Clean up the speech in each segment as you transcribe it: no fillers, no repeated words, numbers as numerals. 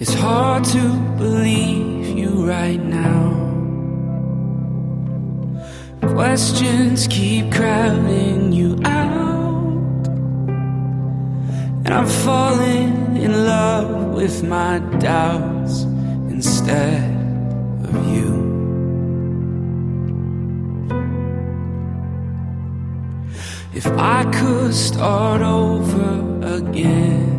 It's hard to believe you right now. Questions keep crowding you out, and I'm falling in love with my doubts instead of you. If I could start over again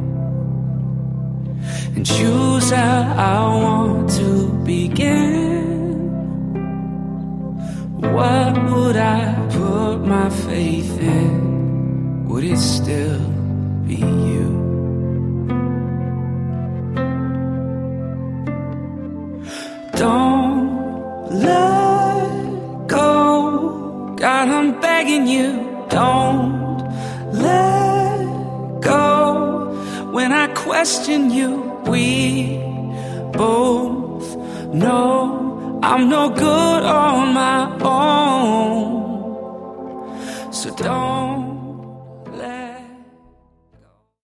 and choose how I want to begin, what would I put my faith in? Would it still be you? Don't let go, God, I'm begging you. Don't let go. When I question you, we both know I'm no good on my own. So don't